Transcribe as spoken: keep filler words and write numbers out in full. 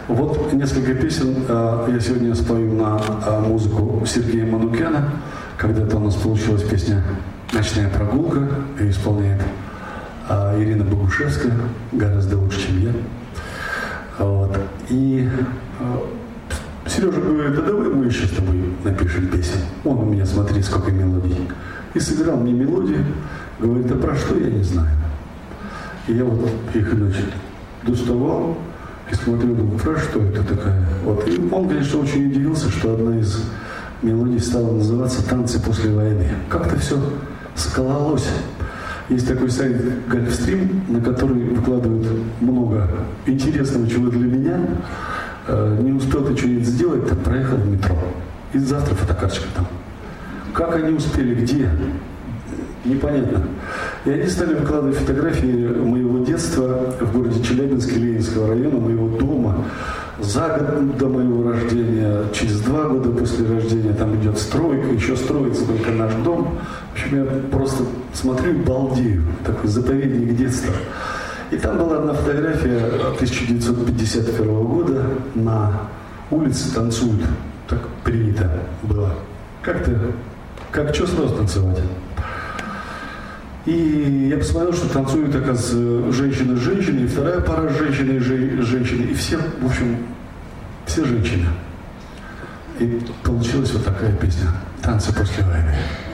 Вот несколько песен э, я сегодня спою на э, музыку Сергея Манукяна. Когда-то у нас получилась песня «Ночная прогулка», и исполняет э, Ирина Богушевская, гораздо лучше, чем я. Вот. И э, Сережа говорит: да давай мы еще с тобой напишем песню. Он у меня, смотри, сколько мелодий. И сыграл мне мелодию, говорит: а про что, я не знаю. И я вот их, значит, доставал и смотрел, думаю, про что это такая. Вот. И он, конечно, очень удивился, что одна из мелодий стала называться «Танцы после войны». Как-то все скололось. Есть такой сайт Гольфстрим, на который выкладывают много интересного, чего для меня. Не успел ты что-нибудь сделать, там проехал в метро. И завтра фотокарточка там. Как они успели, где? Непонятно. И они стали выкладывать фотографии моего детства в городе Челябинске, Ленинского района, моего дома. За год до моего рождения, через два года после рождения, там идет стройка, еще строится только наш дом. В общем, я просто смотрю и балдею. Такой заповедник детства. И там была одна фотография тысяча девятьсот пятьдесят первого года. На улице танцуют. Так принято было. Как-то, как что сразу танцевать? И я посмотрел, что танцуют, оказывается, женщина с женщиной, и вторая пара женщины с женщиной, и все, в общем, все женщины. И получилась вот такая песня «Танцы после войны».